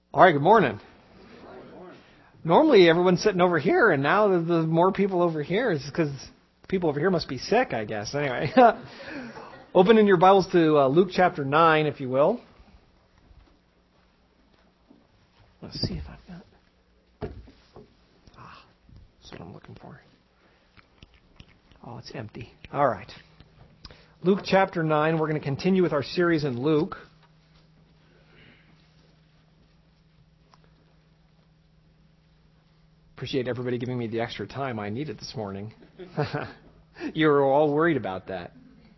All right, good morning. Normally everyone's sitting over here, and now the more people over here is because people over here must be sick, I guess. Anyway, open in your Bibles to Luke chapter 9, if you will. Let's see if I've got... that's what I'm looking for. Oh, it's empty. All right. Luke chapter 9, we're going to continue with our series in Luke. Appreciate everybody giving me the extra time I needed this morning. You were all worried about that.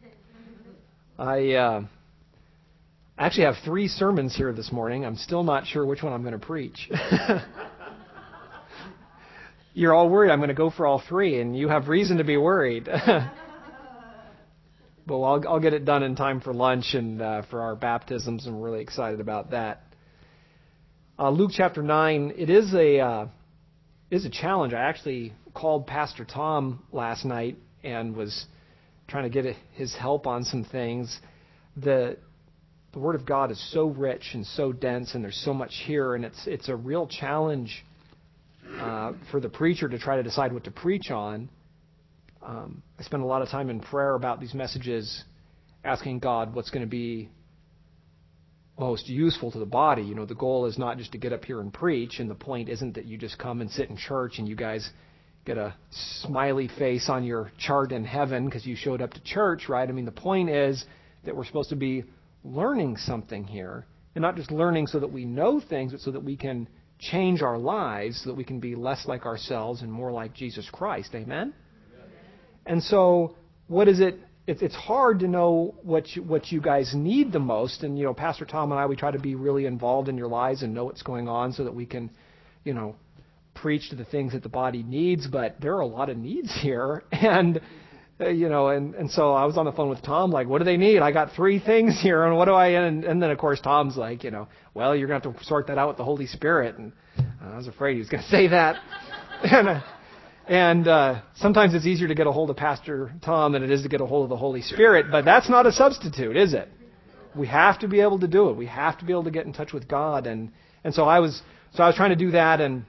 I actually have 3 sermons here this morning. I'm still not sure which one I'm going to preach. You're all worried I'm going to go for all 3, and you have reason to be worried. But I'll get it done in time for lunch and for our baptisms. I'm really excited about that. Luke chapter 9, it is a challenge. I actually called Pastor Tom last night and was trying to get his help on some things. The Word of God is so rich and so dense, and there's so much here, and it's a real challenge for the preacher to try to decide what to preach on. I spend a lot of time in prayer about these messages, asking God what's going to be most useful to the body. You know, the goal is not just to get up here and preach, and the point isn't that you just come and sit in church and you guys get a smiley face on your chart in heaven because you showed up to church, right? I mean, the point is that we're supposed to be learning something here, and not just learning so that we know things, but so that we can change our lives, so that we can be less like ourselves and more like Jesus Christ. Amen? And so, what is it? It's hard to know what you guys need the most. And, you know, Pastor Tom and I, we try to be really involved in your lives and know what's going on so that we can, you know, preach to the things that the body needs. But there are a lot of needs here. And, you know, and so I was on the phone with Tom, like, what do they need? I got 3 things here. And what do and then, of course, Tom's like, you know, well, you're going to have to sort that out with the Holy Spirit. And I was afraid he was going to say that. And sometimes it's easier to get a hold of Pastor Tom than it is to get a hold of the Holy Spirit, but that's not a substitute, is it? We have to be able to do it. We have to be able to get in touch with God, and so I was trying to do that, and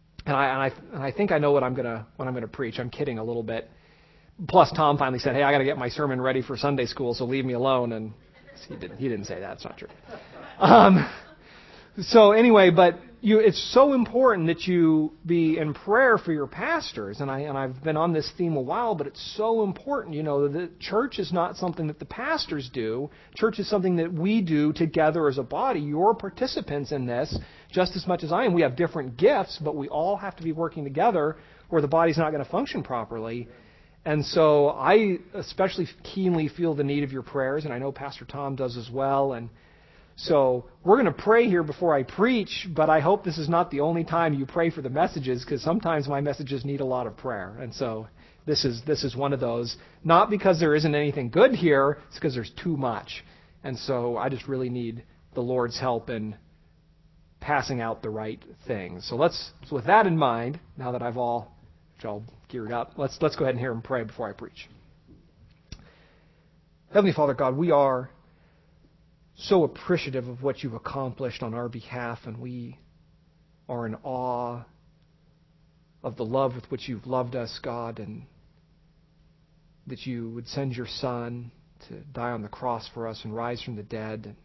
I think I know what I'm gonna preach. I'm kidding a little bit. Plus, Tom finally said, "Hey, I got to get my sermon ready for Sunday school, so leave me alone." And he didn't say that. It's not true. So anyway, but it's so important that you be in prayer for your pastors, and I've been on this theme a while, but it's so important. You know, the church is not something that the pastors do. Church is something that we do together as a body. You're participants in this just as much as I am. We have different gifts, but we all have to be working together, or the body's not going to function properly. And so I especially keenly feel the need of your prayers, and I know Pastor Tom does as well. And so we're going to pray here before I preach, but I hope this is not the only time you pray for the messages, because sometimes my messages need a lot of prayer. And so this is one of those. Not because there isn't anything good here, it's because there's too much. And so I just really need the Lord's help in passing out the right things. So with that in mind, now that I've all geared up, let's go ahead and hear him pray before I preach. Heavenly Father God, we are so appreciative of what you've accomplished on our behalf, and we are in awe of the love with which you've loved us, God, and that you would send your Son to die on the cross for us and rise from the dead, and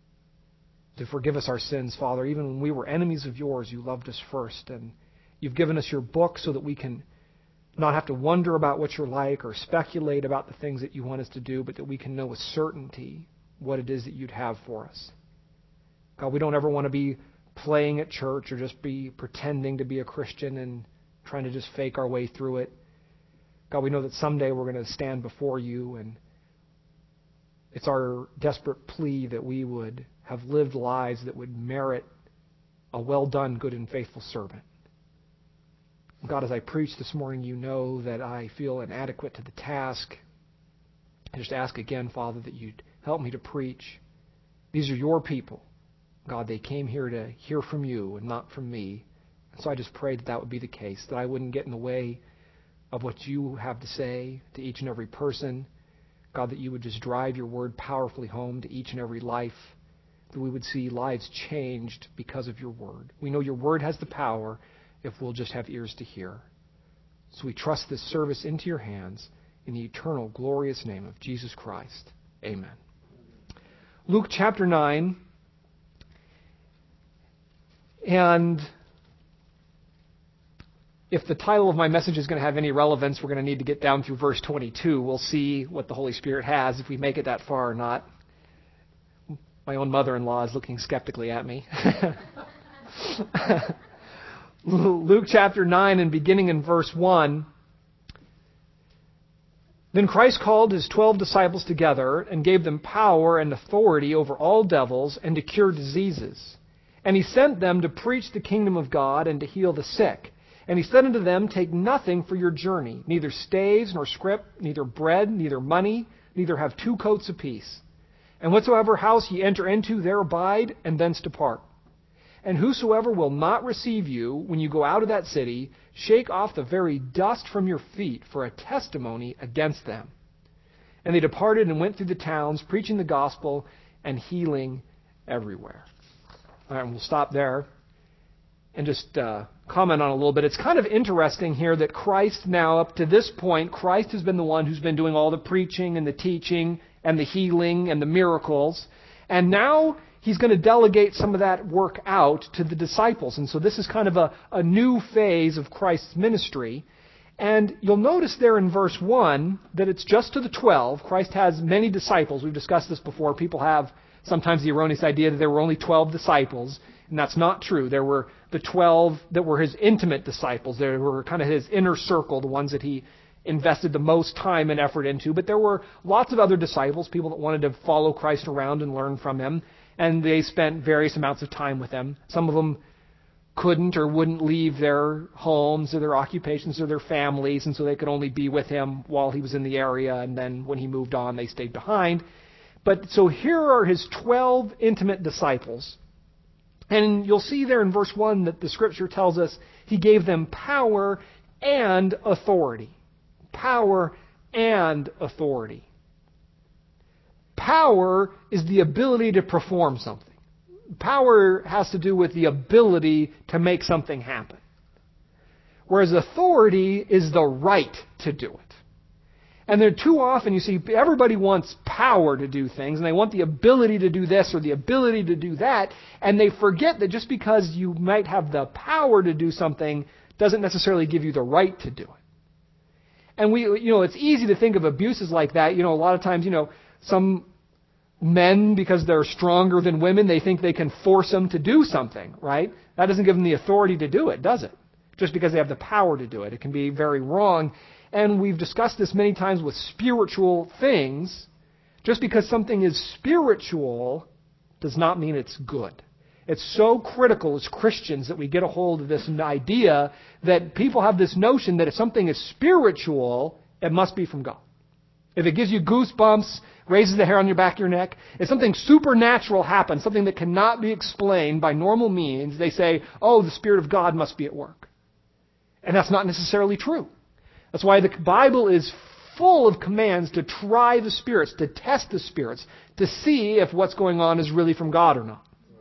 to forgive us our sins, Father. Even when we were enemies of yours, you loved us first, and you've given us your book so that we can not have to wonder about what you're like or speculate about the things that you want us to do, but that we can know with certainty what it is that you'd have for us. God, we don't ever want to be playing at church or just be pretending to be a Christian and trying to just fake our way through it. God, we know that someday we're going to stand before you, and it's our desperate plea that we would have lived lives that would merit a well done, good and faithful servant. God, as I preach this morning, you know that I feel inadequate to the task. I just ask again, Father, that you'd help me to preach. These are your people. God, they came here to hear from you and not from me. And so I just pray that would be the case, that I wouldn't get in the way of what you have to say to each and every person. God, that you would just drive your word powerfully home to each and every life. that we would see lives changed because of your word. We know your word has the power if we'll just have ears to hear. So we trust this service into your hands in the eternal, glorious name of Jesus Christ. Amen. Luke chapter 9. And if the title of my message is going to have any relevance, we're going to need to get down through verse 22. We'll see what the Holy Spirit has, if we make it that far or not. My own mother-in-law is looking skeptically at me. Luke chapter 9 and beginning in verse 1. Then Christ called his 12 disciples together and gave them power and authority over all devils and to cure diseases. And he sent them to preach the kingdom of God and to heal the sick. And he said unto them, Take nothing for your journey, neither staves nor scrip, neither bread, neither money, neither have 2 coats apiece. And whatsoever house ye enter into, there abide, and thence depart. And whosoever will not receive you, when you go out of that city, shake off the very dust from your feet for a testimony against them. And they departed and went through the towns, preaching the gospel and healing everywhere. All right, and we'll stop there and just comment on a little bit. It's kind of interesting here that Christ now, up to this point, Christ has been the one who's been doing all the preaching and the teaching and the healing and the miracles. And now he's going to delegate some of that work out to the disciples. And so this is kind of a new phase of Christ's ministry. And you'll notice there in verse 1 that it's just to the 12. Christ has many disciples. We've discussed this before. People have sometimes the erroneous idea that there were only 12 disciples. And that's not true. There were the 12 that were his intimate disciples. They were kind of his inner circle, the ones that he invested the most time and effort into. But there were lots of other disciples, people that wanted to follow Christ around and learn from him. And they spent various amounts of time with him. Some of them couldn't or wouldn't leave their homes or their occupations or their families, and so they could only be with him while he was in the area, and then when he moved on, they stayed behind. But so here are his 12 intimate disciples. And you'll see there in verse 1 that the Scripture tells us he gave them power and authority. Power and authority. Power is the ability to perform something. Power has to do with the ability to make something happen. Whereas authority is the right to do it. And then too often you see everybody wants power to do things, and they want the ability to do this or the ability to do that, and they forget that just because you might have the power to do something doesn't necessarily give you the right to do it. And it's easy to think of abuses like that. A lot of times, some men, because they're stronger than women, they think they can force them to do something, right? That doesn't give them the authority to do it, does it? Just because they have the power to do it. It can be very wrong. And we've discussed this many times with spiritual things. Just because something is spiritual does not mean it's good. It's so critical as Christians that we get a hold of this idea that people have this notion that if something is spiritual, it must be from God. If it gives you goosebumps, raises the hair on your back of your neck, if something supernatural happens, something that cannot be explained by normal means, they say, oh, the Spirit of God must be at work. And that's not necessarily true. That's why the Bible is full of commands to try the spirits, to test the spirits, to see if what's going on is really from God or not.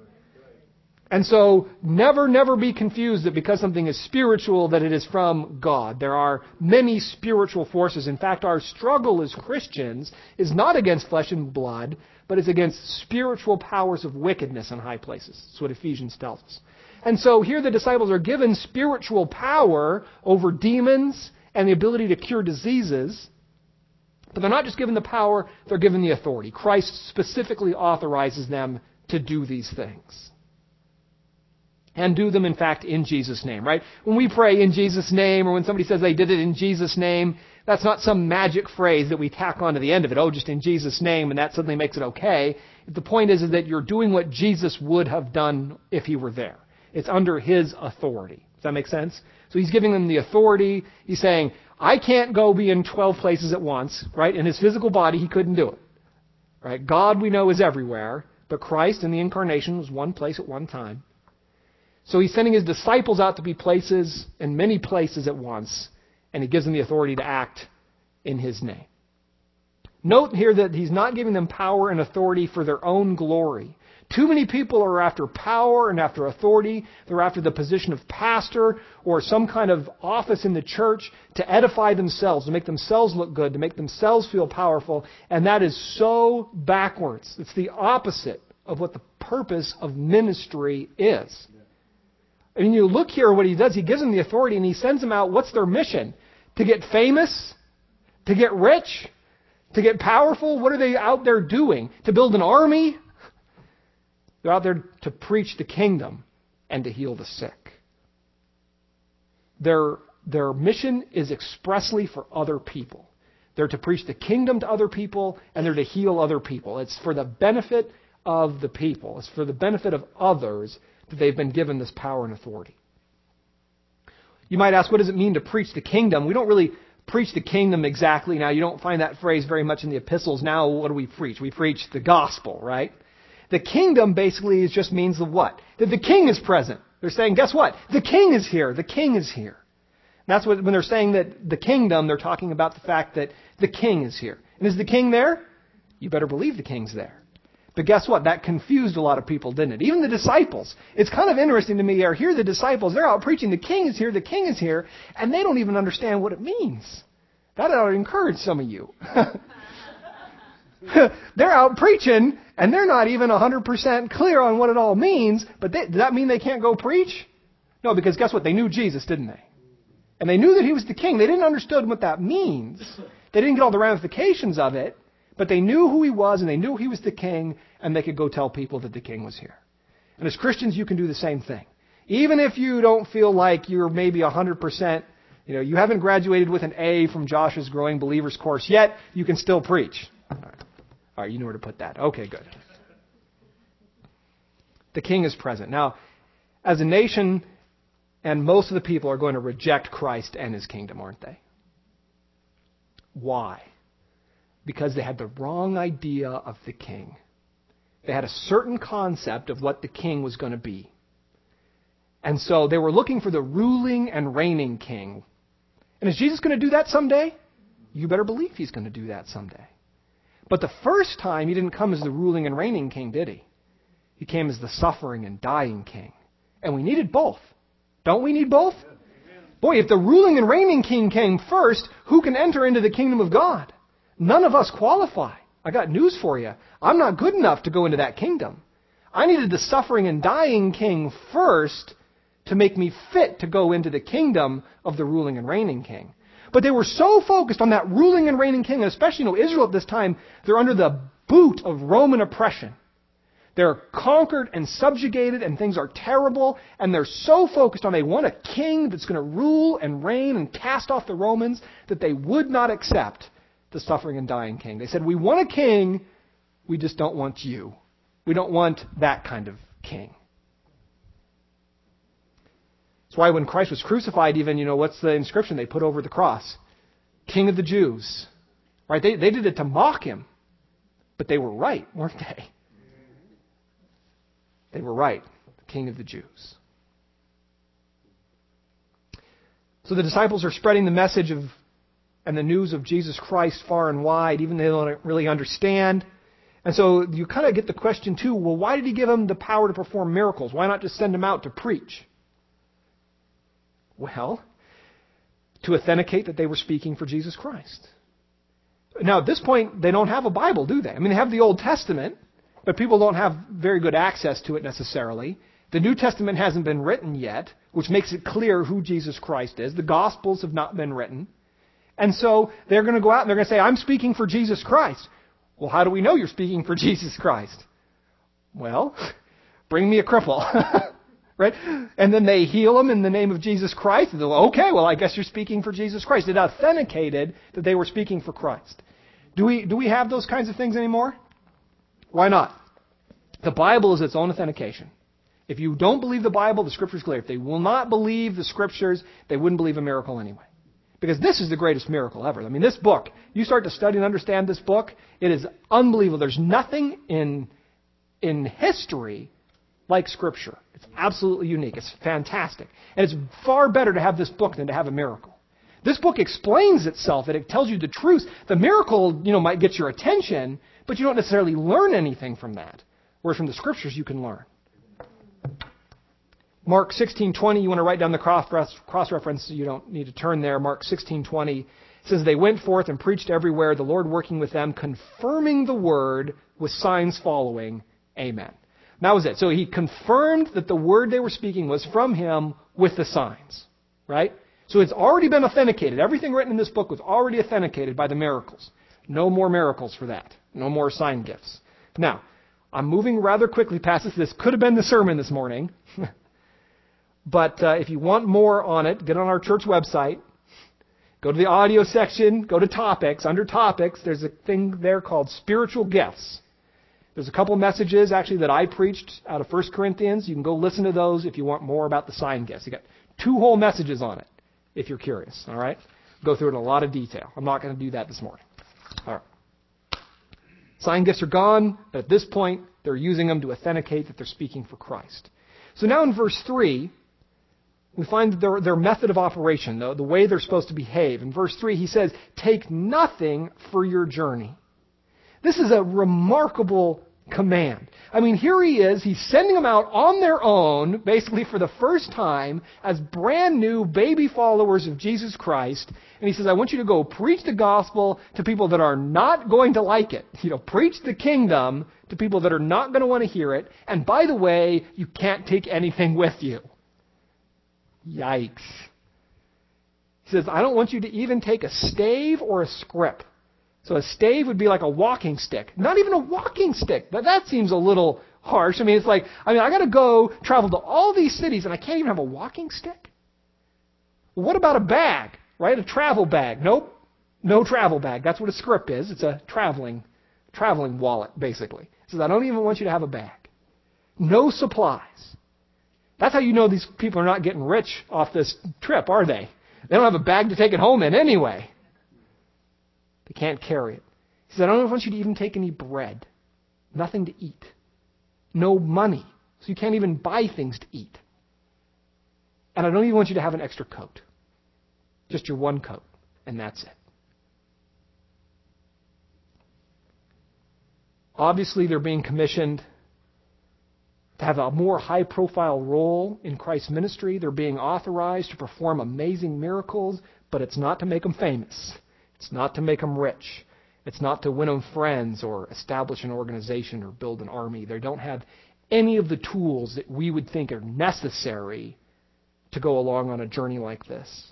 And so never be confused that because something is spiritual that it is from God. There are many spiritual forces. In fact, our struggle as Christians is not against flesh and blood, but is against spiritual powers of wickedness in high places. That's what Ephesians tells us. And so here the disciples are given spiritual power over demons and the ability to cure diseases. But they're not just given the power, they're given the authority. Christ specifically authorizes them to do these things. And do them, in fact, in Jesus' name, right? When we pray in Jesus' name, or when somebody says they did it in Jesus' name, that's not some magic phrase that we tack on to the end of it. Oh, just in Jesus' name, and that suddenly makes it okay. The point is that you're doing what Jesus would have done if he were there. It's under his authority. Does that make sense? So he's giving them the authority. He's saying, I can't go be in 12 places at once, right? In his physical body, he couldn't do it. Right? God, we know, is everywhere, but Christ in the incarnation was one place at one time. So he's sending his disciples out to be places, in many places at once, and he gives them the authority to act in his name. Note here that he's not giving them power and authority for their own glory, Too many people are after power and after authority. They're after the position of pastor or some kind of office in the church to edify themselves, to make themselves look good, to make themselves feel powerful. And that is so backwards. It's the opposite of what the purpose of ministry is. I mean, you look here what he does. He gives them the authority and he sends them out. What's their mission? To get famous? To get rich? To get powerful? What are they out there doing? To build an army? They're out there to preach the kingdom and to heal the sick. Their mission is expressly for other people. They're to preach the kingdom to other people and they're to heal other people. It's for the benefit of the people. It's for the benefit of others that they've been given this power and authority. You might ask, what does it mean to preach the kingdom? We don't really preach the kingdom exactly now. You don't find that phrase very much in the epistles. Now, what do we preach? We preach the gospel, right? The kingdom basically just means the what? That the king is present. They're saying, guess what? The king is here. The king is here. And that's what, when they're saying that the kingdom, they're talking about the fact that the king is here. And is the king there? You better believe the king's there. But guess what? That confused a lot of people, didn't it? Even the disciples. It's kind of interesting to me. Here the disciples, they're out preaching, the king is here, and they don't even understand what it means. That ought to encourage some of you. They're out preaching, and they're not even 100% clear on what it all means, but does that mean they can't go preach? No, because guess what? They knew Jesus, didn't they? And they knew that he was the king. They didn't understand what that means. They didn't get all the ramifications of it. But they knew who he was, and they knew he was the king, and they could go tell people that the king was here. And as Christians, you can do the same thing. Even if you don't feel like you're maybe 100%, you haven't graduated with an A from Josh's Growing Believers course yet, you can still preach. All right, you know where to put that. Okay, good. The king is present. Now, as a nation, and most of the people are going to reject Christ and his kingdom, aren't they? Why? Because they had the wrong idea of the king. They had a certain concept of what the king was going to be. And so they were looking for the ruling and reigning king. And is Jesus going to do that someday? You better believe he's going to do that someday. But the first time he didn't come as the ruling and reigning king, did he? He came as the suffering and dying king. And we needed both. Don't we need both? Boy, if the ruling and reigning king came first, who can enter into the kingdom of God? None of us qualify. I got news for you. I'm not good enough to go into that kingdom. I needed the suffering and dying king first to make me fit to go into the kingdom of the ruling and reigning king. But they were so focused on that ruling and reigning king, and especially Israel at this time, they're under the boot of Roman oppression. They're conquered and subjugated, and things are terrible, and they're so focused on they want a king that's going to rule and reign and cast off the Romans that they would not accept the suffering and dying king. They said, we want a king, we just don't want you. We don't want that kind of king. That's why when Christ was crucified, even, what's the inscription they put over the cross? King of the Jews. Right? They did it to mock him. But they were right, weren't they? They were right. The King of the Jews. So the disciples are spreading the message of and the news of Jesus Christ far and wide, even though they don't really understand. And so you kind of get the question too, well, why did he give them the power to perform miracles? Why not just send them out to preach? Well, to authenticate that they were speaking for Jesus Christ. Now, at this point, they don't have a Bible, do they? I mean, they have the Old Testament, but people don't have very good access to it necessarily. The New Testament hasn't been written yet, which makes it clear who Jesus Christ is. The Gospels have not been written. And so they're going to go out and they're going to say, I'm speaking for Jesus Christ. Well, how do we know you're speaking for Jesus Christ? Well, bring me a cripple. Right? And then they heal him in the name of Jesus Christ. And they're like, okay, well, I guess you're speaking for Jesus Christ. It authenticated that they were speaking for Christ. Do we have those kinds of things anymore? Why not? The Bible is its own authentication. If you don't believe the Bible, the Scripture is clear. If they will not believe the Scriptures, they wouldn't believe a miracle anyway. Because this is the greatest miracle ever. I mean, this book, you start to study and understand this book, it is unbelievable. There's nothing in history like Scripture. It's absolutely unique. It's fantastic. And it's far better to have this book than to have a miracle. This book explains itself, and it tells you the truth. The miracle, might get your attention, but you don't necessarily learn anything from that. whereas from the Scriptures you can learn. Mark 16:20, you want to write down the cross-reference, so you don't need to turn there. Mark 16:20 says, they went forth and preached everywhere, the Lord working with them, confirming the word with signs following. Amen. And that was it. So he confirmed that the word they were speaking was from him with the signs. Right? So it's already been authenticated. Everything written in this book was already authenticated by the miracles. No more miracles for that. No more sign gifts. Now, I'm moving rather quickly past this. This could have been the sermon this morning. But if you want more on it, get on our church website. Go to the audio section. Go to topics. Under topics, there's a thing there called spiritual gifts. There's a couple messages, actually, that I preached out of 1 Corinthians. You can go listen to those if you want more about the sign gifts. You got 2 whole messages on it, if you're curious. All right? Go through it in a lot of detail. I'm not going to do that this morning. All right. Sign gifts are gone, but at this point, they're using them to authenticate that they're speaking for Christ. So now in verse 3, we find their method of operation, the way they're supposed to behave. In verse 3, he says, take nothing for your journey. This is a remarkable command. I mean, here he is. He's sending them out on their own, basically for the first time, as brand new baby followers of Jesus Christ. And he says, I want you to go preach the gospel to people that are not going to like it. Preach the kingdom to people that are not going to want to hear it. And by the way, you can't take anything with you. Yikes. He says, I don't want you to even take a stave or a scrip. So a stave would be like a walking stick. Not even a walking stick. That seems a little harsh. I got to go travel to all these cities and I can't even have a walking stick? Well, what about a bag, right? A travel bag. Nope. No travel bag. That's what a scrip is. It's a traveling wallet, basically. He says, I don't even want you to have a bag. No supplies. That's how you know these people are not getting rich off this trip, are they? They don't have a bag to take it home in anyway. They can't carry it. He said, I don't want you to even take any bread. Nothing to eat. No money. So you can't even buy things to eat. And I don't even want you to have an extra coat. Just your one coat. And that's it. Obviously, they're being commissioned to have a more high-profile role in Christ's ministry. They're being authorized to perform amazing miracles, but it's not to make them famous. It's not to make them rich. It's not to win them friends or establish an organization or build an army. They don't have any of the tools that we would think are necessary to go along on a journey like this.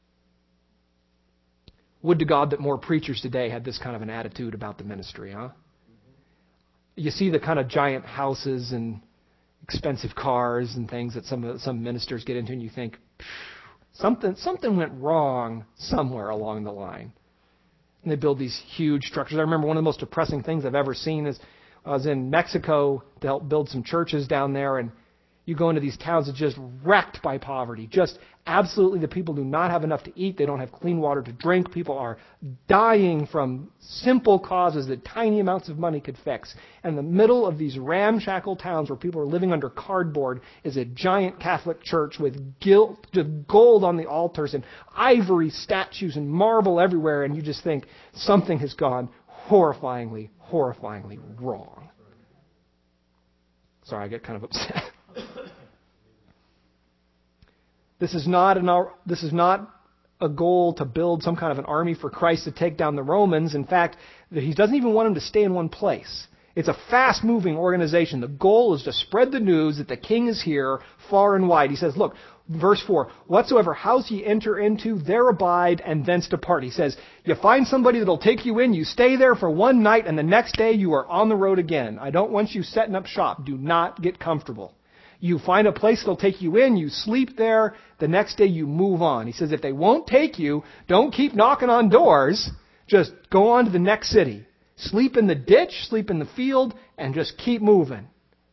Would to God that more preachers today had this kind of an attitude about the ministry, huh? You see the kind of giant houses and expensive cars and things that some ministers get into, and you think, something went wrong somewhere along the line. And they build these huge structures. I remember one of the most depressing things I've ever seen is I was in Mexico to help build some churches down there, and you go into these towns that are just wrecked by poverty. Just absolutely, the people do not have enough to eat. They don't have clean water to drink. People are dying from simple causes that tiny amounts of money could fix. And in the middle of these ramshackle towns where people are living under cardboard is a giant Catholic church with gold on the altars and ivory statues and marble everywhere. And you just think something has gone horrifyingly wrong. Sorry, I get kind of upset. This is not a goal to build some kind of an army for Christ to take down the Romans. In fact, he doesn't even want them to stay in one place. It's a fast-moving organization. The goal is to spread the news that the king is here far and wide. He says, look, verse 4, whatsoever house ye enter into, there abide, and thence depart. He says, you find somebody that'll take you in, you stay there for one night, and the next day you are on the road again. I don't want you setting up shop. Do not get comfortable. You find a place that'll take you in, you sleep there, the next day you move on. He says if they won't take you, don't keep knocking on doors, just go on to the next city. Sleep in the ditch, sleep in the field, and just keep moving.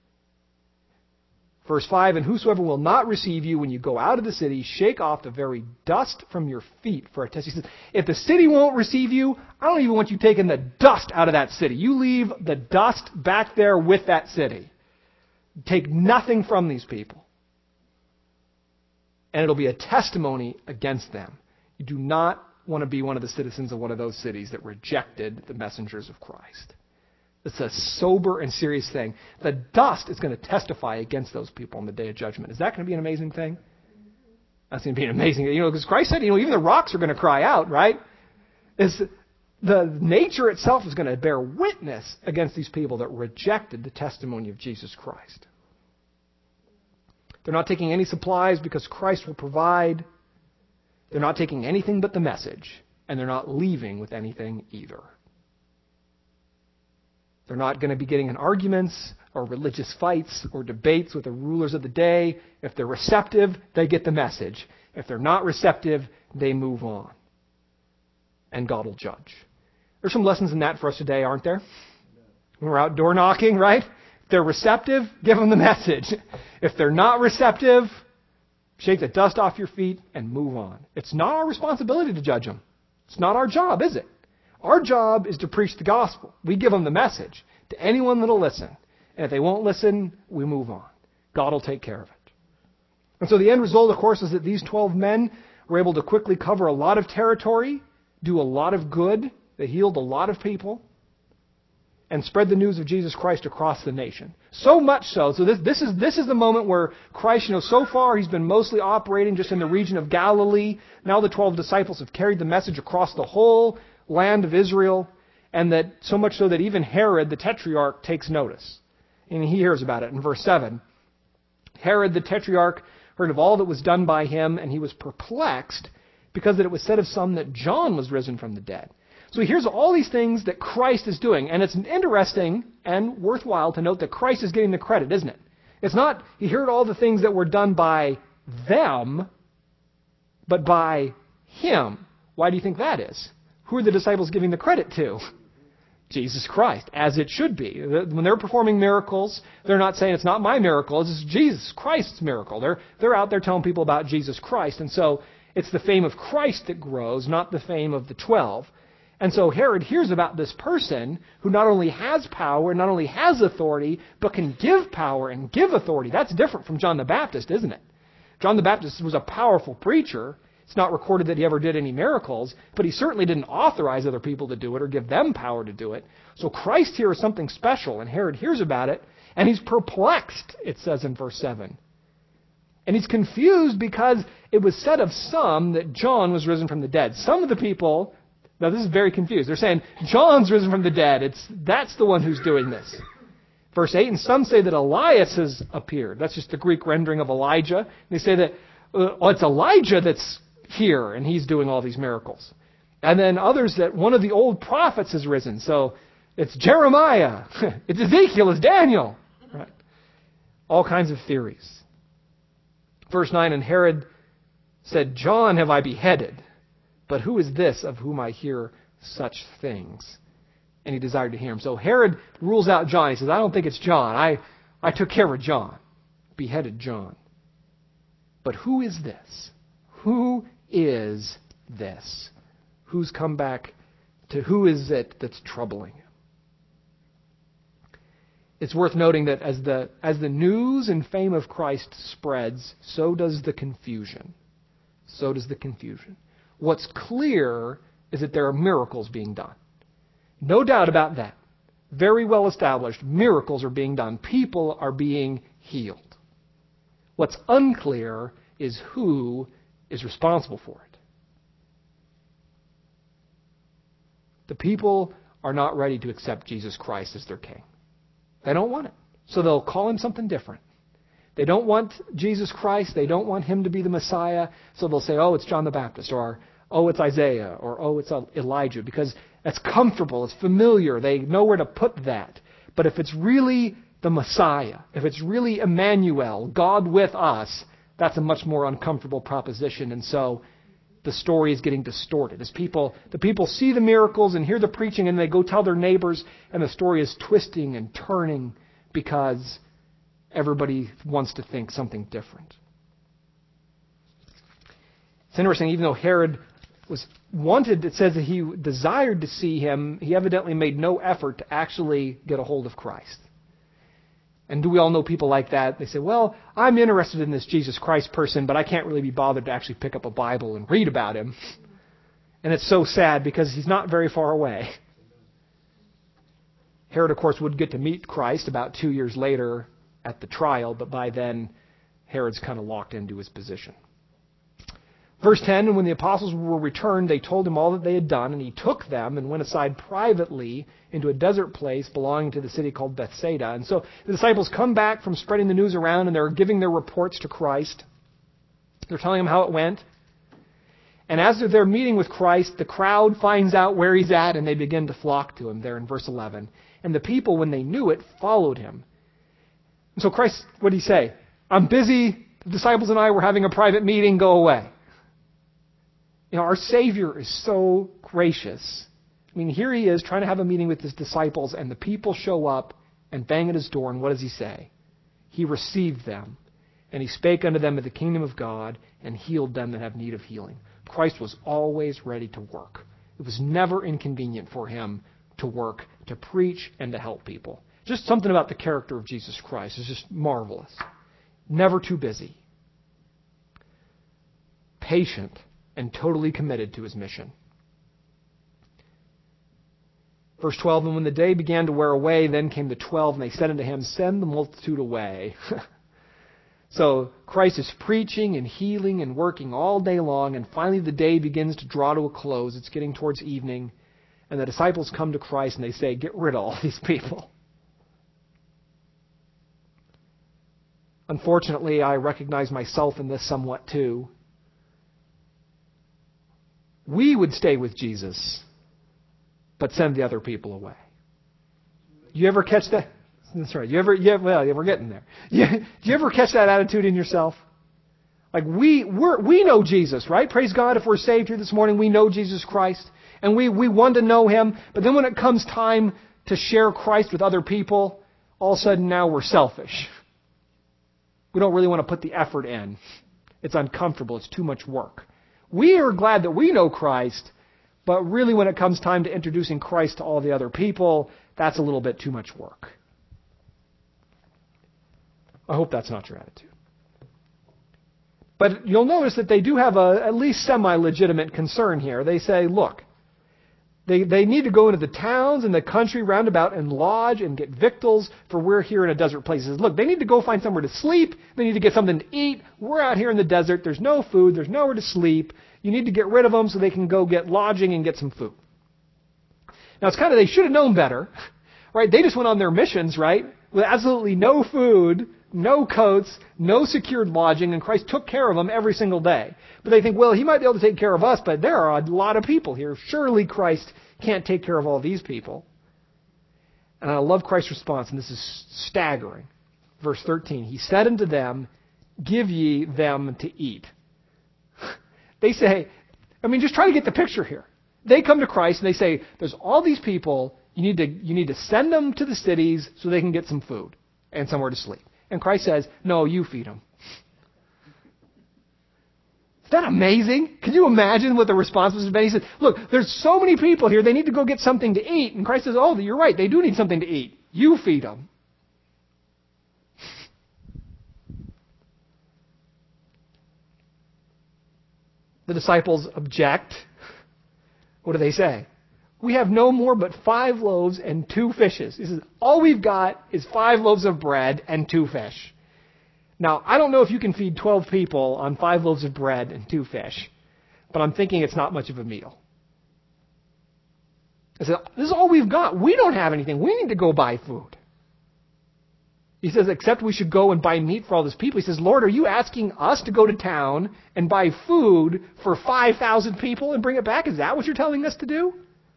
Verse 5, and whosoever will not receive you when you go out of the city, shake off the very dust from your feet for a test. He says, if the city won't receive you, I don't even want you taking the dust out of that city. You leave the dust back there with that city. Take nothing from these people. And it'll be a testimony against them. You do not want to be one of the citizens of one of those cities that rejected the messengers of Christ. It's a sober and serious thing. The dust is going to testify against those people on the day of judgment. Is that going to be an amazing thing? That's going to be an amazing thing. Because Christ said, even the rocks are going to cry out, right? The nature itself is going to bear witness against these people that rejected the testimony of Jesus Christ. They're not taking any supplies because Christ will provide. They're not taking anything but the message. And they're not leaving with anything either. They're not going to be getting in arguments or religious fights or debates with the rulers of the day. If they're receptive, they get the message. If they're not receptive, they move on. And God will judge. There's some lessons in that for us today, aren't there? When we're out door knocking, right? If they're receptive, give them the message. If they're not receptive, shake the dust off your feet and move on. It's not our responsibility to judge them. It's not our job, is it? Our job is to preach the gospel. We give them the message to anyone that will listen. And if they won't listen, we move on. God will take care of it. And so the end result, of course, is that these 12 men were able to quickly cover a lot of territory, do a lot of good. They healed a lot of people and spread the news of Jesus Christ across the nation. So much so this is the moment where Christ, so far he's been mostly operating just in the region of Galilee. Now the 12 disciples have carried the message across the whole land of Israel, and that so much so that even Herod, the tetrarch, takes notice. And he hears about it in verse 7. Herod, the tetrarch, heard of all that was done by him, and he was perplexed because that it was said of some that John was risen from the dead. So he hears all these things that Christ is doing, and it's interesting and worthwhile to note that Christ is getting the credit, isn't it? It's not, he heard all the things that were done by them, but by him. Why do you think that is? Who are the disciples giving the credit to? Jesus Christ, as it should be. When they're performing miracles, they're not saying it's not my miracle, it's Jesus Christ's miracle. They're out there telling people about Jesus Christ. And so it's the fame of Christ that grows, not the fame of the 12. And so Herod hears about this person who not only has power, not only has authority, but can give power and give authority. That's different from John the Baptist, isn't it? John the Baptist was a powerful preacher. It's not recorded that he ever did any miracles, but he certainly didn't authorize other people to do it or give them power to do it. So Christ here is something special, and Herod hears about it, and he's perplexed, it says in verse 7. And he's confused because it was said of some that John was risen from the dead. Some of the people, now this is very confused, they're saying, John's risen from the dead. That's the one who's doing this. Verse 8, and some say that Elias has appeared. That's just the Greek rendering of Elijah. They say that it's Elijah that's here, and he's doing all these miracles. And then others that one of the old prophets has risen. So it's Jeremiah, it's Ezekiel, it's Daniel. Right? All kinds of theories. Verse 9, and Herod said, John have I beheaded, but who is this of whom I hear such things? And he desired to hear him. So Herod rules out John. He says, I don't think it's John. I took care of John. Beheaded John. But who is this? Who is this? Who's come back to who is it that's troubling him? It's worth noting that as the news and fame of Christ spreads, so does the confusion. So does the confusion. What's clear is that there are miracles being done. No doubt about that. Very well established. Miracles are being done. People are being healed. What's unclear is who is responsible for it. The people are not ready to accept Jesus Christ as their king. They don't want it. So they'll call him something different. They don't want Jesus Christ. They don't want him to be the Messiah. So they'll say, oh, it's John the Baptist, or oh, it's Isaiah, or oh, it's Elijah, because it's comfortable, it's familiar. They know where to put that. But if it's really the Messiah, if it's really Emmanuel, God with us, that's a much more uncomfortable proposition. And so the story is getting distorted. As the people see the miracles and hear the preaching, and they go tell their neighbors, and the story is twisting and turning because everybody wants to think something different. It's interesting, even though Herod was wanted, it says that he desired to see him, he evidently made no effort to actually get a hold of Christ. And do we all know people like that? They say, well, I'm interested in this Jesus Christ person, but I can't really be bothered to actually pick up a Bible and read about him. And it's so sad because he's not very far away. Herod, of course, would get to meet Christ about 2 years later at the trial, but by then, Herod's kind of locked into his position. Verse 10, and when the apostles were returned, they told him all that they had done, and he took them and went aside privately into a desert place belonging to the city called Bethsaida. And so the disciples come back from spreading the news around, and they're giving their reports to Christ. They're telling him how it went. And as they're meeting with Christ, the crowd finds out where he's at, and they begin to flock to him there in verse 11. And the people, when they knew it, followed him. And so Christ, what did he say? I'm busy. The disciples and I were having a private meeting. Go away. Our Savior is so gracious. I mean, here he is trying to have a meeting with his disciples, and the people show up and bang at his door, and what does he say? He received them, and he spake unto them of the kingdom of God, and healed them that have need of healing. Christ was always ready to work. It was never inconvenient for him to work, to preach, and to help people. Just something about the character of Jesus Christ is just marvelous. Never too busy. Patient and totally committed to his mission. Verse 12, and when the day began to wear away, then came the 12, and they said unto him, send the multitude away. So Christ is preaching and healing and working all day long, and finally the day begins to draw to a close. It's getting towards evening, and the disciples come to Christ and they say, get rid of all these people. Unfortunately, I recognize myself in this somewhat too. We would stay with Jesus, but send the other people away. You ever catch that? That's right. We're getting there. Do you ever catch that attitude in yourself? Like we know Jesus, right? Praise God if we're saved here this morning, we know Jesus Christ. And we want to know Him. But then when it comes time to share Christ with other people, all of a sudden now we're selfish. We don't really want to put the effort in. It's uncomfortable. It's too much work. We are glad that we know Christ, but really when it comes time to introducing Christ to all the other people, that's a little bit too much work. I hope that's not your attitude. But you'll notice that they do have at least semi-legitimate concern here. They say, look, they need to go into the towns and the country round about and lodge and get victuals, for we're here in a desert place. He says, look, they need to go find somewhere to sleep. They need to get something to eat. We're out here in the desert. There's no food. There's nowhere to sleep. You need to get rid of them so they can go get lodging and get some food. Now, it's kind of, they should have known better, right? They just went on their missions, right? With absolutely no food, no coats, no secured lodging, and Christ took care of them every single day. But they think, well, He might be able to take care of us, but there are a lot of people here. Surely Christ can't take care of all these people. And I love Christ's response, and this is staggering. Verse 13, He said unto them, give ye them to eat. They say, just try to get the picture here. They come to Christ and they say, there's all these people, you need to send them to the cities so they can get some food and somewhere to sleep. And Christ says, no, you feed them. Is that amazing? Can you imagine what the response was? He said, look, there's so many people here, they need to go get something to eat. And Christ says, oh, you're right, they do need something to eat. You feed them. The disciples object. What do they say? We have no more but 5 loaves and 2 fishes. He says, all we've got is 5 loaves of bread and 2 fish. Now, I don't know if you can feed 12 people on 5 loaves of bread and 2 fish, but I'm thinking it's not much of a meal. I said, this is all we've got. We don't have anything. We need to go buy food. He says, except we should go and buy meat for all these people. He says, Lord, are you asking us to go to town and buy food for 5,000 people and bring it back? Is that what you're telling us to do?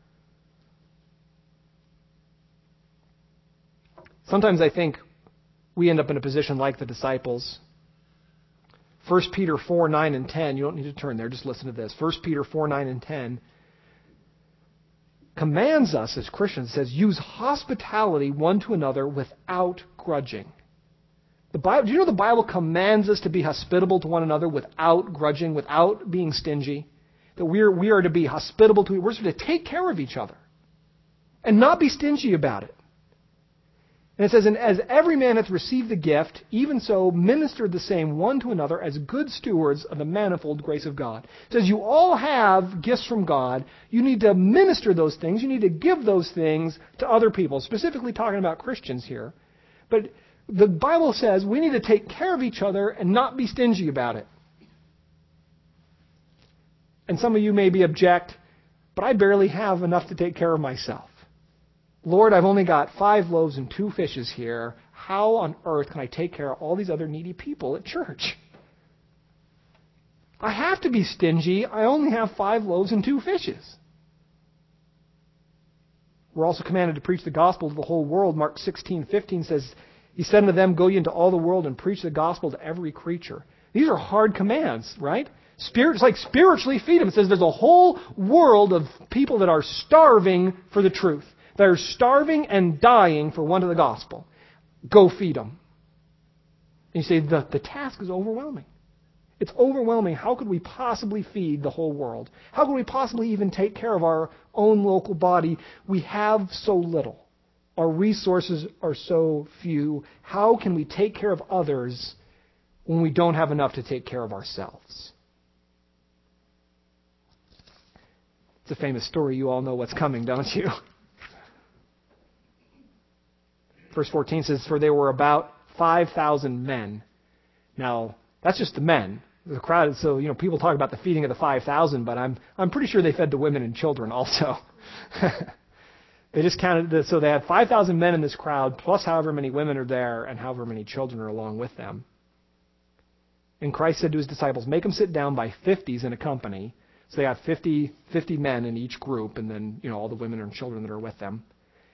Sometimes I think we end up in a position like the disciples. 1 Peter 4, 9 and 10. You don't need to turn there. Just listen to this. 1 Peter 4, 9 and 10 commands us as Christians. It says, use hospitality one to another without grudging. Do you know the Bible commands us to be hospitable to one another without grudging, without being stingy? That we are to be hospitable to, we're supposed to take care of each other and not be stingy about it. And it says, and as every man hath received the gift, even so minister the same one to another as good stewards of the manifold grace of God. It says you all have gifts from God. You need to minister those things. You need to give those things to other people, specifically talking about Christians here. But the Bible says we need to take care of each other and not be stingy about it. And some of you maybe object, but I barely have enough to take care of myself. Lord, I've only got 5 loaves and 2 fishes here. How on earth can I take care of all these other needy people at church? I have to be stingy. I only have 5 loaves and 2 fishes. We're also commanded to preach the gospel to the whole world. Mark 16:15 says, He said unto them, Go ye into all the world and preach the gospel to every creature. These are hard commands, right? It's like spiritually feed them. It says there's a whole world of people that are starving for the truth. They're starving and dying for want of the gospel. Go feed them. And you say, the task is overwhelming. It's overwhelming. How could we possibly feed the whole world? How could we possibly even take care of our own local body? We have so little. Our resources are so few. How can we take care of others when we don't have enough to take care of ourselves? It's a famous story. You all know what's coming, don't you? Verse 14 says, For there were about 5,000 men. Now, that's just the men. The crowd, so, people talk about the feeding of the 5,000, but I'm pretty sure they fed the women and children also. They just counted, so they had 5,000 men in this crowd, plus however many women are there, and however many children are along with them. And Christ said to his disciples, Make them sit down by 50s in a company. So they have 50 men in each group, and then, all the women and children that are with them.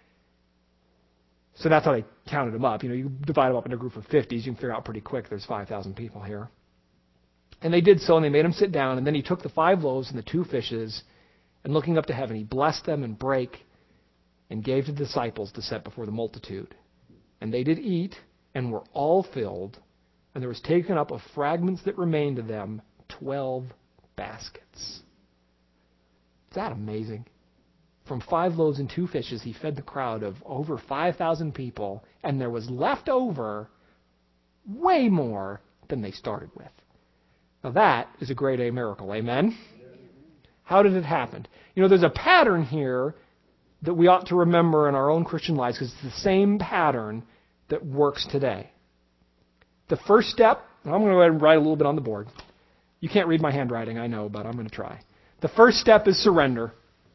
So that's how they counted them up. You divide them up into a group of 50s, you can figure out pretty quick there's 5,000 people here. And they did so, and they made him sit down, and then he took the 5 loaves and the 2 fishes, and looking up to heaven, he blessed them and brake, and gave to the disciples to set before the multitude. And they did eat, and were all filled, and there was taken up of fragments that remained of them 12 baskets. Is that amazing? From 5 loaves and 2 fishes, he fed the crowd of over 5,000 people, and there was left over way more than they started with. Now that is a grade A miracle, amen? How did it happen? There's a pattern here that we ought to remember in our own Christian lives, because it's the same pattern that works today. The first step, I'm going to go ahead and write a little bit on the board. You can't read my handwriting, I know, but I'm going to try. The first step is surrender.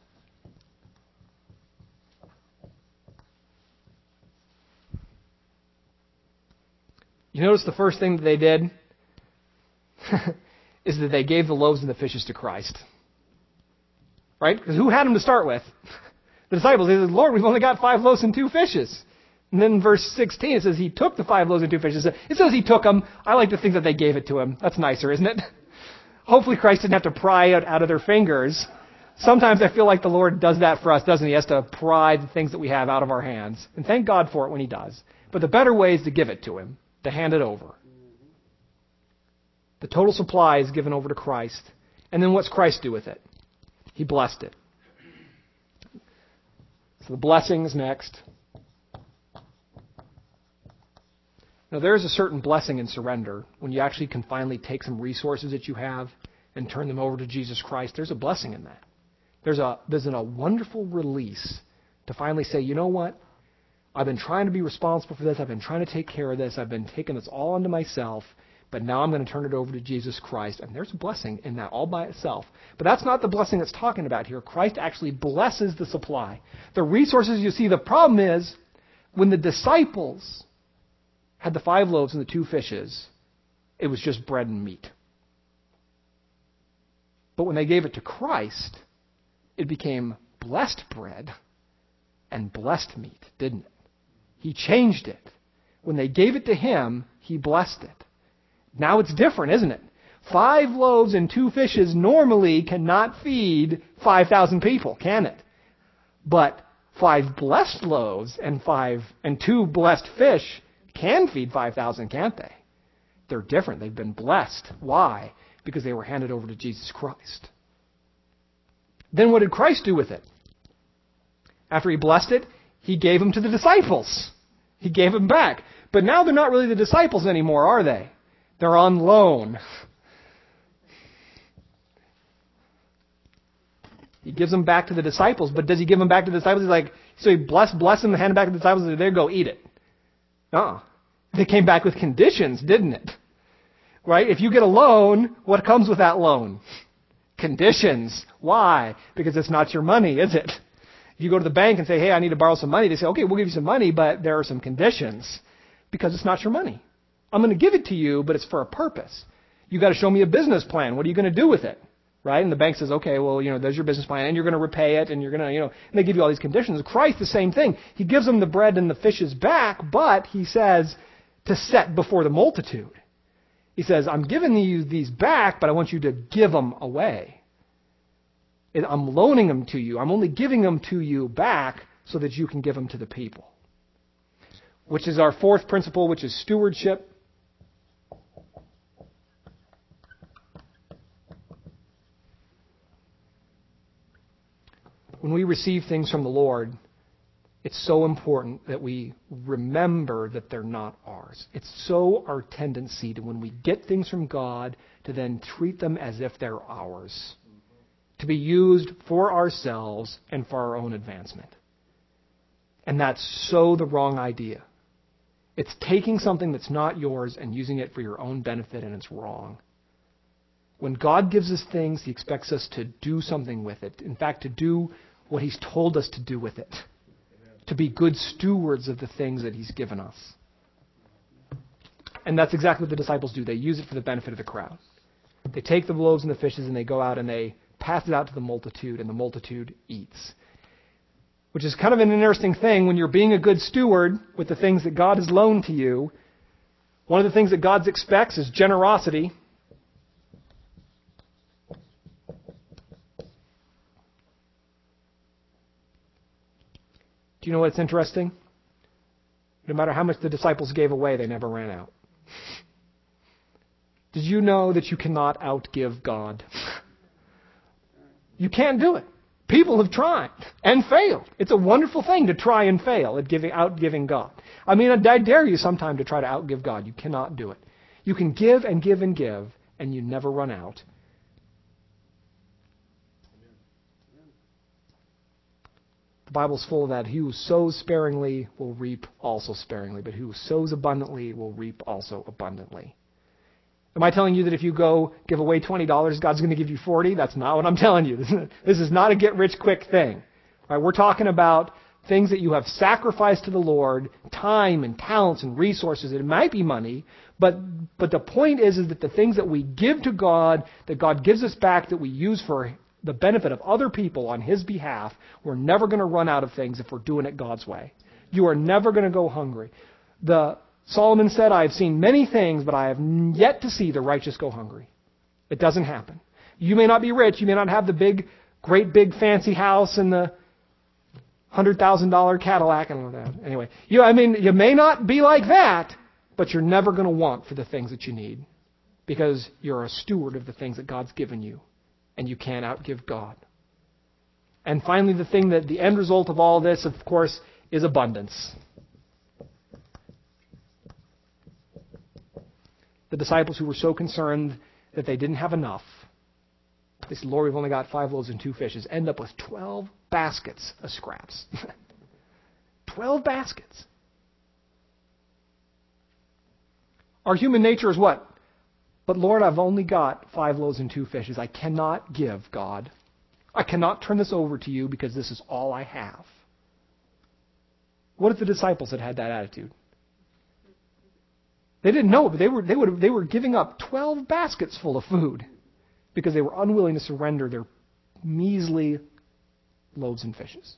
You notice the first thing that they did is that they gave the loaves and the fishes to Christ. Right? Because who had them to start with? The disciples. They said, Lord, we've only got 5 loaves and 2 fishes. And then in verse 16 it says he took the 5 loaves and 2 fishes. It says he took them. I like to think that they gave it to him. That's nicer, isn't it? Hopefully Christ didn't have to pry it out of their fingers. Sometimes I feel like the Lord does that for us, doesn't he? He has to pry the things that we have out of our hands. And thank God for it when he does. But the better way is to give it to him, to hand it over. The total supply is given over to Christ. And then what's Christ do with it? He blessed it. So the blessings next. Now there's a certain blessing in surrender. When you actually can finally take some resources that you have and turn them over to Jesus Christ, there's a blessing in that. There's a wonderful release to finally say, you know what? I've been trying to be responsible for this. I've been trying to take care of this. I've been taking this all onto myself. But now I'm going to turn it over to Jesus Christ. And there's a blessing in that all by itself. But that's not the blessing that's talking about here. Christ actually blesses the supply. The resources, you see, the problem is when the disciples had the 5 loaves and the 2 fishes, it was just bread and meat. But when they gave it to Christ, it became blessed bread and blessed meat, didn't it? He changed it. When they gave it to him, he blessed it. Now it's different, isn't it? 5 loaves and 2 fishes normally cannot feed 5,000 people, can it? But 5 blessed loaves and 2 blessed fish can feed 5,000, can't they? They're different. They've been blessed. Why? Because they were handed over to Jesus Christ. Then what did Christ do with it? After he blessed it, he gave them to the disciples. He gave them back. But now they're not really the disciples anymore, are they? They're on loan. He gives them back to the disciples, but does he give them back to the disciples? He's like, so he bless them, hand them back to the disciples, and there, go eat it. They came back with conditions, didn't it? Right? If you get a loan, what comes with that loan? Conditions. Why? Because it's not your money, is it? If you go to the bank and say, hey, I need to borrow some money, they say, okay, we'll give you some money, but there are some conditions. Because it's not your money. I'm going to give it to you, but it's for a purpose. You got to show me a business plan. What are you going to do with it? Right? And the bank says, okay, well, there's your business plan, and you're going to repay it, and you're going to, and they give you all these conditions. Christ, the same thing. He gives them the bread and the fishes back, but he says to set before the multitude. He says, I'm giving you these back, but I want you to give them away. I'm loaning them to you. I'm only giving them to you back so that you can give them to the people. Which is our fourth principle, which is stewardship. When we receive things from the Lord, it's so important that we remember that they're not ours. It's so our tendency to, when we get things from God, to then treat them as if they're ours, to be used for ourselves and for our own advancement. And that's so the wrong idea. It's taking something that's not yours and using it for your own benefit, and it's wrong. When God gives us things, He expects us to do something with it. In fact, to do what He's told us to do with it. To be good stewards of the things that He's given us. And that's exactly what the disciples do. They use it for the benefit of the crowd. They take the loaves and the fishes and they go out and they pass it out to the multitude, and the multitude eats. Which is kind of an interesting thing when you're being a good steward with the things that God has loaned to you. One of the things that God expects is generosity. Do you know what's interesting? No matter how much the disciples gave away, they never ran out. Did you know that you cannot outgive God? You can't do it. People have tried and failed. It's a wonderful thing to try and fail at outgiving God. I mean, I dare you sometime to try to outgive God. You cannot do it. You can give and give and give, and you never run out. The Bible's full of that. He who sows sparingly will reap also sparingly, but he who sows abundantly will reap also abundantly. Am I telling you that if you go give away $20, God's going to give you $40? That's not what I'm telling you. This is not a get-rich-quick thing. All right, we're talking about things that you have sacrificed to the Lord, time and talents and resources. It might be money, but the point is that the things that we give to God, that God gives us back, that we use for the benefit of other people on His behalf, we're never going to run out of things if we're doing it God's way. You are never going to go hungry. Solomon said, I have seen many things, but I have yet to see the righteous go hungry. It doesn't happen. You may not be rich. You may not have the great big fancy house and the $100,000 Cadillac. I don't know. Anyway, you may not be like that, but you're never going to want for the things that you need because you're a steward of the things that God's given you, and you can't outgive God. And finally, the end result of all this, of course, is abundance. The disciples who were so concerned that they didn't have enough, they said, Lord, we've only got 5 loaves and 2 fishes, end up with 12 baskets of scraps. 12 baskets. Our human nature is what? But Lord, I've only got 5 loaves and 2 fishes. I cannot give, God. I cannot turn this over to you because this is all I have. What if the disciples had had that attitude? They didn't know, but they were giving up 12 baskets full of food because they were unwilling to surrender their measly loaves and fishes.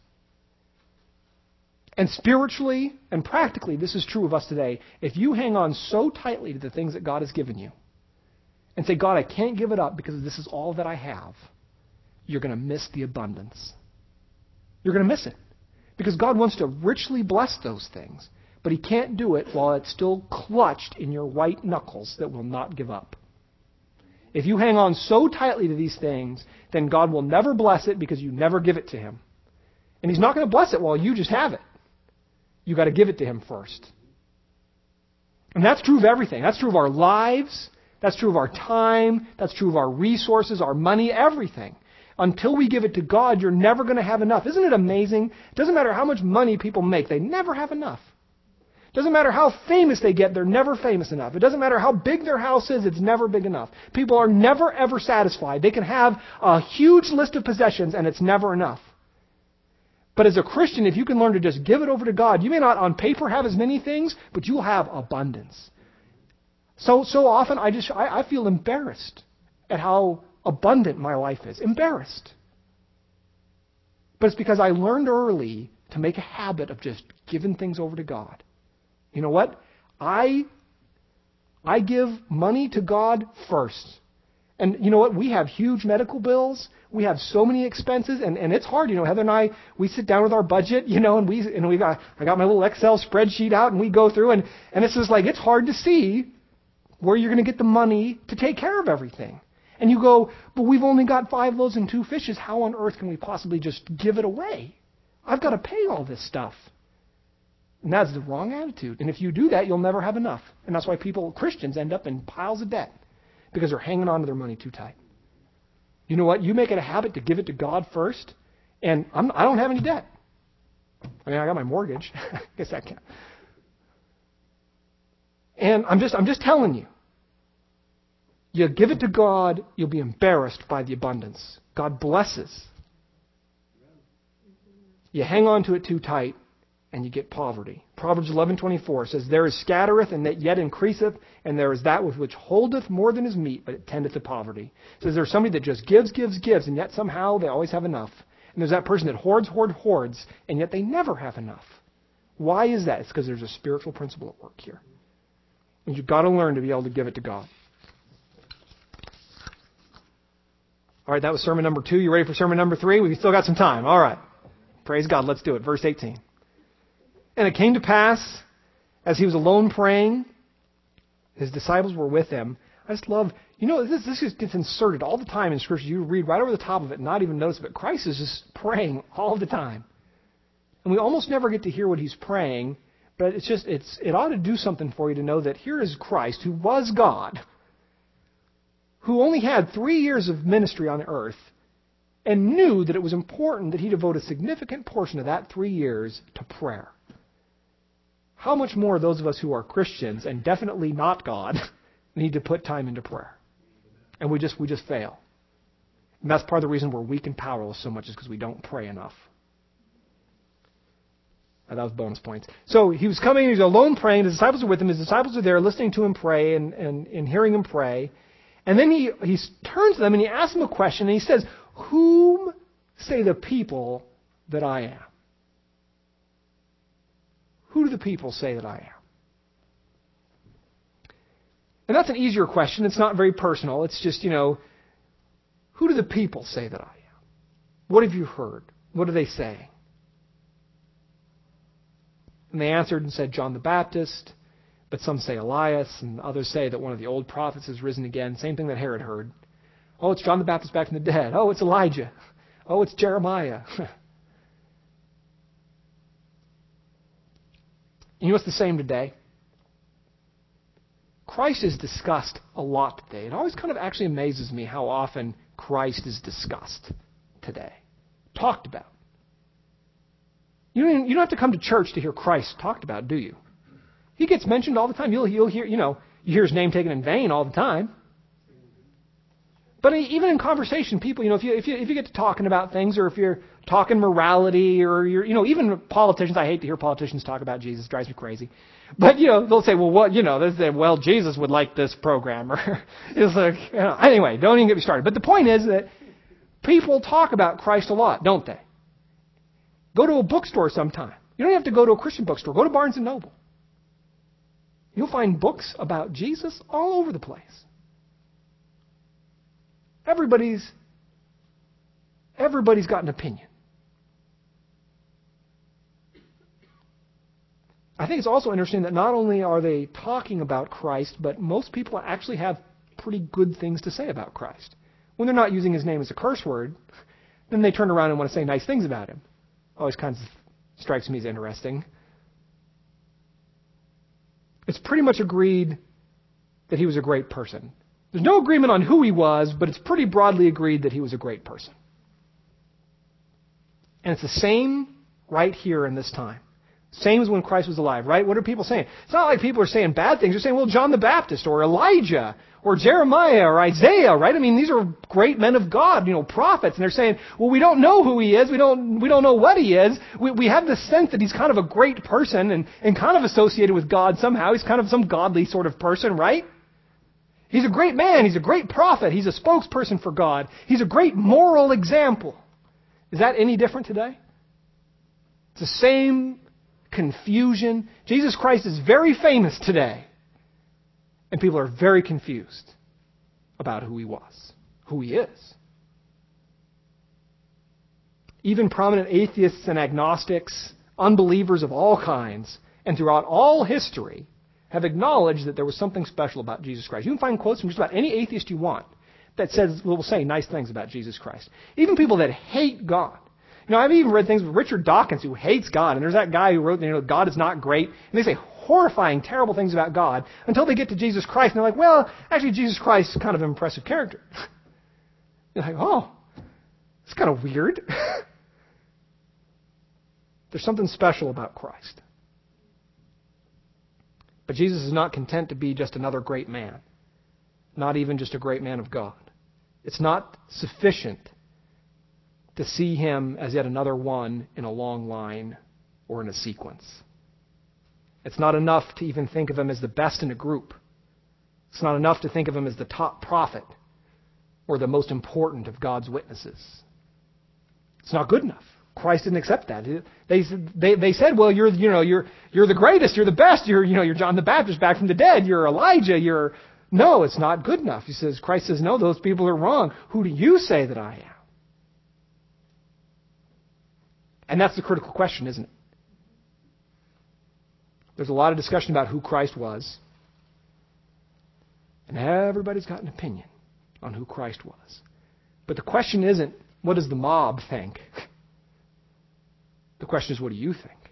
And spiritually and practically, this is true of us today. If you hang on so tightly to the things that God has given you and say, God, I can't give it up because this is all that I have, you're going to miss the abundance. You're going to miss it because God wants to richly bless those things. But He can't do it while it's still clutched in your white knuckles that will not give up. If you hang on so tightly to these things, then God will never bless it because you never give it to Him. And He's not going to bless it while you just have it. you got to give it to Him first. And that's true of everything. That's true of our lives. That's true of our time. That's true of our resources, our money, everything. Until we give it to God, you're never going to have enough. Isn't it amazing? It doesn't matter how much money people make. They never have enough. It doesn't matter how famous they get. They're never famous enough. It doesn't matter how big their house is. It's never big enough. People are never, ever satisfied. They can have a huge list of possessions, and it's never enough. But as a Christian, if you can learn to just give it over to God, you may not on paper have as many things, but you'll have abundance. So often I feel embarrassed at how abundant my life is. Embarrassed. But it's because I learned early to make a habit of just giving things over to God. You know what? I give money to God first. And you know what? We have huge medical bills. We have so many expenses, and it's hard. You know, Heather and I, we sit down with our budget, you know, and I got my little Excel spreadsheet out, and we go through, and it's just like, it's hard to see where you're going to get the money to take care of everything. And you go, but we've only got 5 loaves and 2 fishes. How on earth can we possibly just give it away? I've got to pay all this stuff. And that's the wrong attitude. And if you do that, you'll never have enough. And that's why Christians end up in piles of debt, because they're hanging on to their money too tight. You know what? You make it a habit to give it to God first, and I don't have any debt. I mean, I got my mortgage. I guess that counts. And I'm just telling you. You give it to God, you'll be embarrassed by the abundance. God blesses. You hang on to it too tight, and you get poverty. Proverbs 11:24 says, "There is scattereth, and that yet increaseth, and there is that with which holdeth more than is meet, but it tendeth to poverty." It says there's somebody that just gives, and yet somehow they always have enough. And there's that person that hoards, and yet they never have enough. Why is that? It's because there's a spiritual principle at work here. And you've got to learn to be able to give it to God. All right, that was sermon number 2. You ready for sermon number 3? We've still got some time. All right. Praise God. Let's do it. Verse 18. "And it came to pass, as he was alone praying, his disciples were with him." I just love, you know, this just gets inserted all the time in Scripture. You read right over the top of it and not even notice it, but Christ is just praying all the time. And we almost never get to hear what he's praying, but it ought to do something for you to know that here is Christ, who was God, who only had 3 years of ministry on earth, and knew that it was important that he devote a significant portion of that 3 years to prayer. How much more those of us who are Christians, and definitely not God, need to put time into prayer? And we just fail. And that's part of the reason we're weak and powerless so much, is because we don't pray enough. That was bonus points. So he was coming, he was alone praying, his disciples are with him, his disciples are there listening to him pray and hearing him pray. And then he turns to them and he asks them a question, and he says, "Whom say the people that I am?" Who do the people say that I am? And that's an easier question. It's not very personal. It's just, who do the people say that I am? What have you heard? What are they saying? And they answered and said, "John the Baptist, but some say Elias, and others say that one of the old prophets has risen again." Same thing that Herod heard. "Oh, it's John the Baptist back from the dead. Oh, it's Elijah. Oh, it's Jeremiah." You know what's the same today? Christ is discussed a lot today. It always kind of actually amazes me how often Christ is discussed today. Talked about. You don't have to come to church to hear Christ talked about, do you? He gets mentioned all the time. You'll hear, you hear his name taken in vain all the time. But even in conversation, people, if you get to talking about things, or if you're talking morality, or even politicians, I hate to hear politicians talk about Jesus. It drives me crazy. But they'll say, "Well, Jesus would like this program," or it's like, anyway, don't even get me started. But the point is that people talk about Christ a lot, don't they? Go to a bookstore sometime. You don't have to go to a Christian bookstore. Go to Barnes & Noble. You'll find books about Jesus all over the place. Everybody's got an opinion. I think it's also interesting that not only are they talking about Christ, but most people actually have pretty good things to say about Christ. When they're not using his name as a curse word, then they turn around and want to say nice things about him. Always kind of strikes me as interesting. it's pretty much agreed that he was a great person. There's no agreement on who he was, but it's pretty broadly agreed that he was a great person. And it's the same right here in this time. Same as when Christ was alive, right? What are people saying? It's not like people are saying bad things. They're saying, well, John the Baptist or Elijah or Jeremiah or Isaiah, right? I mean, these are great men of God, prophets. And they're saying, well, we don't know who he is. We don't know what he is. We have the sense that he's kind of a great person and kind of associated with God somehow. He's kind of some godly sort of person, right? He's a great man. He's a great prophet. He's a spokesperson for God. He's a great moral example. Is that any different today? It's the same confusion. Jesus Christ is very famous today. And people are very confused about who he was, who he is. Even prominent atheists and agnostics, unbelievers of all kinds, and throughout all history, have acknowledged that there was something special about Jesus Christ. You can find quotes from just about any atheist you want that will say nice things about Jesus Christ. Even people that hate God. I've even read things with Richard Dawkins, who hates God. And there's that guy who wrote, God is not great. And they say horrifying, terrible things about God until they get to Jesus Christ. And they're like, well, actually, Jesus Christ is kind of an impressive character. You're like, oh, it's kind of weird. There's something special about Christ. But Jesus is not content to be just another great man. Not even just a great man of God. It's not sufficient to see him as yet another one in a long line or in a sequence. It's not enough to even think of him as the best in a group. It's not enough to think of him as the top prophet or the most important of God's witnesses. It's not good enough. Christ didn't accept that. They said, well, you're the greatest, you're the best, you're John the Baptist back from the dead, you're Elijah, No, it's not good enough. Christ says, no, those people are wrong. Who do you say that I am? And that's the critical question, isn't it? There's a lot of discussion about who Christ was. And everybody's got an opinion on who Christ was. But the question isn't, what does the mob think? The question is, what do you think?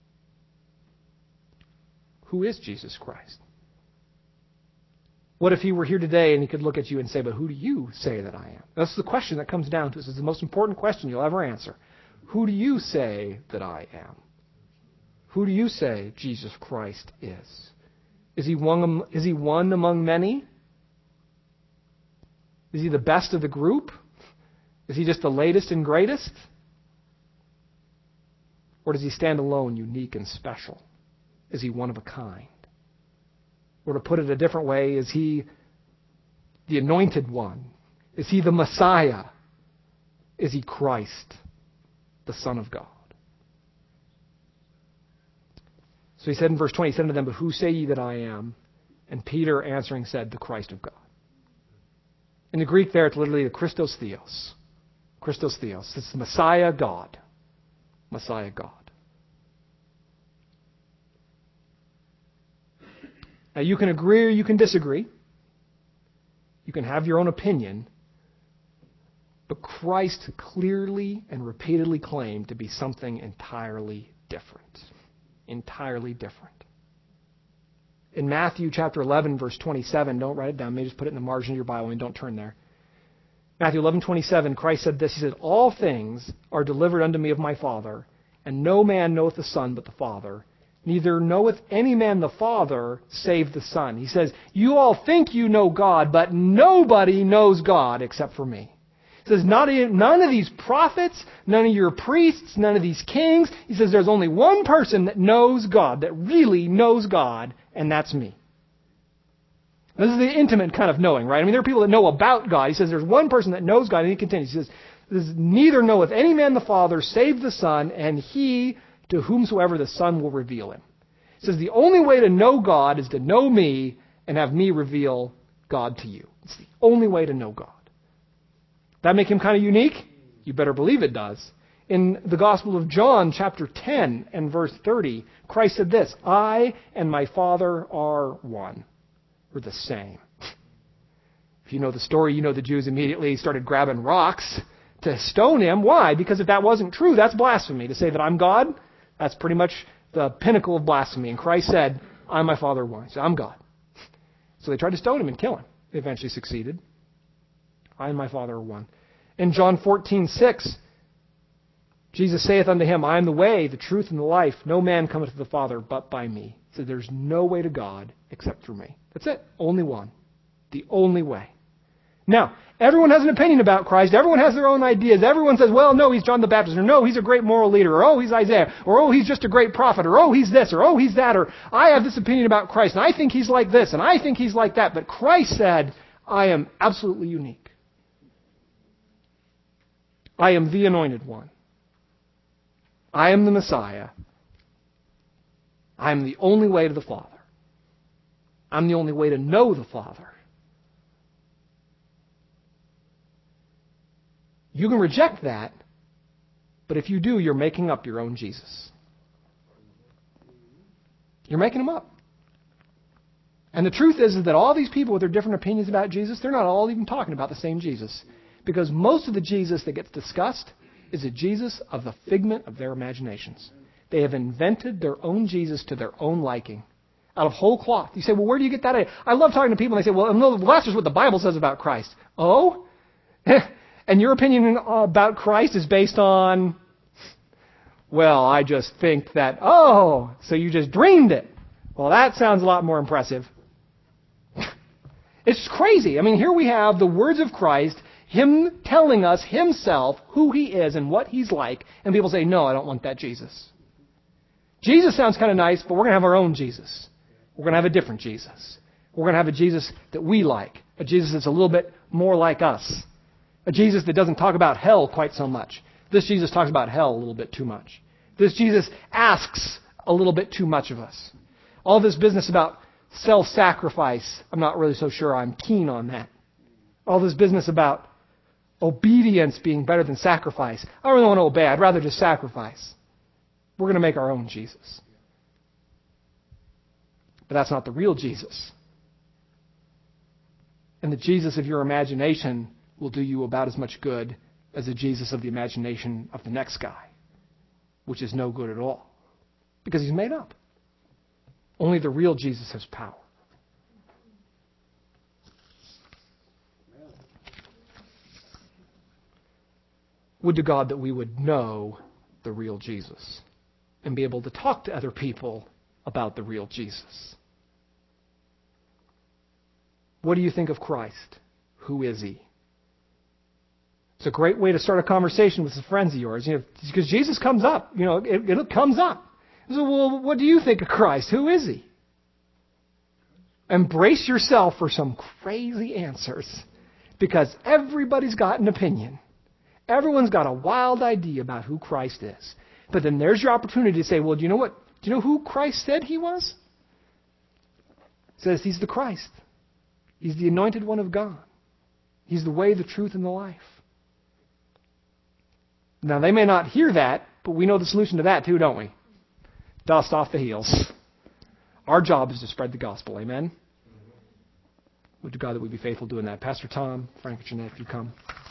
Who is Jesus Christ? What if he were here today and he could look at you and say, but who do you say that I am? That's the question that comes down to us. It's the most important question you'll ever answer. Who do you say that I am? Who do you say Jesus Christ is? Is he one among many? Is he the best of the group? Is he just the latest and greatest? Or does he stand alone, unique and special? Is he one of a kind? Or to put it a different way, is he the anointed one? Is he the Messiah? Is he Christ, the Son of God? So he said in verse 20, he said unto them, but who say ye that I am? And Peter answering said, the Christ of God. In the Greek there, it's literally the Christos Theos. Christos Theos. It's the Messiah God. Messiah God. Now you can agree or you can disagree. You can have your own opinion. But Christ clearly and repeatedly claimed to be something entirely different. Entirely different. In Matthew chapter 11, verse 27, don't write it down, maybe just put it in the margin of your Bible and don't turn there. Matthew 11:27, Christ said this, he said, all things are delivered unto me of my Father, and no man knoweth the Son but the Father, neither knoweth any man the Father save the Son. He says, you all think you know God, but nobody knows God except for me. He says, none of these prophets, none of your priests, none of these kings. He says, there's only one person that knows God, that really knows God, and that's me. This is the intimate kind of knowing, right? I mean, there are people that know about God. He says, there's one person that knows God, and he continues. He says, neither knoweth any man the Father save the Son, and he to whomsoever the Son will reveal him. He says, the only way to know God is to know me and have me reveal God to you. It's the only way to know God. That make him kind of unique? You better believe it does. In the Gospel of John, chapter 10 and verse 30, Christ said this, I and my Father are one. We're the same. If you know the story, you know the Jews immediately started grabbing rocks to stone him. Why? Because if that wasn't true, that's blasphemy. To say that I'm God, that's pretty much the pinnacle of blasphemy. And Christ said, I and my Father are one. He said, I'm God. So they tried to stone him and kill him. They eventually succeeded. I and my Father are one. In John 14:6, Jesus saith unto him, I am the way, the truth, and the life. No man cometh to the Father but by me. So there's no way to God except through me. That's it. Only one. The only way. Now, everyone has an opinion about Christ. Everyone has their own ideas. Everyone says, well, no, he's John the Baptist, or no, he's a great moral leader, or oh, he's Isaiah, or oh, he's just a great prophet, or oh, he's this, or oh, he's that, or I have this opinion about Christ, and I think he's like this, and I think he's like that. But Christ said, I am absolutely unique. I am the anointed one. I am the Messiah. I am the only way to the Father. I'm the only way to know the Father. You can reject that, but if you do, you're making up your own Jesus. You're making him up. And the truth is that all these people with their different opinions about Jesus, they're not all even talking about the same Jesus. Because most of the Jesus that gets discussed is a Jesus of the figment of their imaginations. They have invented their own Jesus to their own liking, out of whole cloth. You say, well, where do you get that idea? I love talking to people and they say, well, no, that's just what the Bible says about Christ. Oh? And your opinion about Christ is based on, well, I just think that, oh, so you just dreamed it. Well, that sounds a lot more impressive. It's crazy. I mean, here we have the words of Christ, him telling us himself who he is and what he's like, and people say, no, I don't want that Jesus. Jesus sounds kind of nice, but we're going to have our own Jesus. We're going to have a different Jesus. We're going to have a Jesus that we like, a Jesus that's a little bit more like us. A Jesus that doesn't talk about hell quite so much. This Jesus talks about hell a little bit too much. This Jesus asks a little bit too much of us. All this business about self-sacrifice, I'm not really so sure I'm keen on that. All this business about obedience being better than sacrifice. I don't really want to obey. I'd rather just sacrifice. We're going to make our own Jesus. But that's not the real Jesus. And the Jesus of your imagination will do you about as much good as the Jesus of the imagination of the next guy, which is no good at all, because he's made up. Only the real Jesus has power. Would to God that we would know the real Jesus and be able to talk to other people about the real Jesus. What do you think of Christ? Who is he? It's a great way to start a conversation with some friends of yours, because Jesus comes up. It comes up. So, well, what do you think of Christ? Who is he? Embrace yourself for some crazy answers, because everybody's got an opinion. Everyone's got a wild idea about who Christ is. But then there's your opportunity to say, well, do you know what? Do you know who Christ said he was? He says he's the Christ. He's the anointed one of God. He's the way, the truth, and the life. Now, they may not hear that, but we know the solution to that too, don't we? Dust off the heels. Our job is to spread the gospel. Amen? Would to God that we be faithful doing that. Pastor Tom, Frank, and Jeanette, if you come.